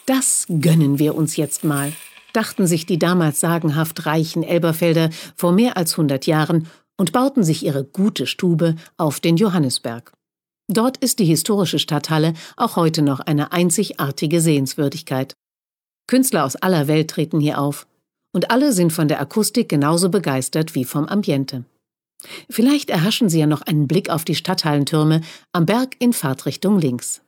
Das gönnen wir uns jetzt mal, dachten sich die damals sagenhaft reichen Elberfelder vor mehr als 100 Jahren und bauten sich ihre gute Stube auf den Johannisberg. Dort ist die historische Stadthalle auch heute noch eine einzigartige Sehenswürdigkeit. Künstler aus aller Welt treten hier auf. Und alle sind von der Akustik genauso begeistert wie vom Ambiente. Vielleicht erhaschen Sie ja noch einen Blick auf die Stadthallentürme am Berg in Fahrtrichtung links.